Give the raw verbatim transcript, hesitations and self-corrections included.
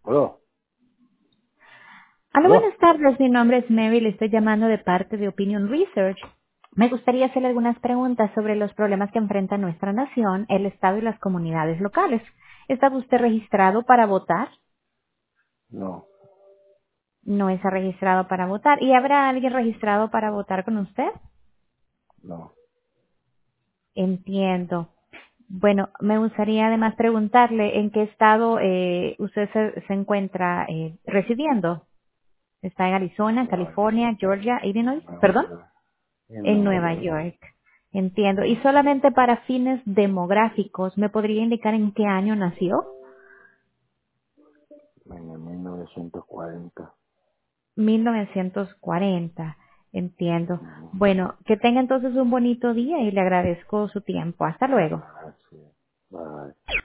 ¿Aló? Hola, ¿Aló? buenas tardes. Mi nombre es Mary. Le estoy llamando de parte de Opinion Research. Me gustaría hacerle algunas preguntas sobre los problemas que enfrenta nuestra nación, el Estado y las comunidades locales. ¿Está usted registrado para votar? No, No está registrado para votar. ¿Y habrá alguien registrado para votar con usted? no, Entiendo. Bueno, me gustaría además preguntarle en qué estado eh, usted se, se encuentra eh, residiendo. ¿Está en Arizona, Nueva York, California, Georgia, Illinois? Nueva ¿Perdón? York, en En Nueva Nueva York, York. Entiendo. Y solamente para fines demográficos, ¿me podría indicar en qué año nació? en el mil novecientos cuarenta. mil novecientos cuarenta. Entiendo. Ujú. Bueno, que tenga entonces un bonito día y le agradezco su tiempo. Hasta luego. Gracias. Bye.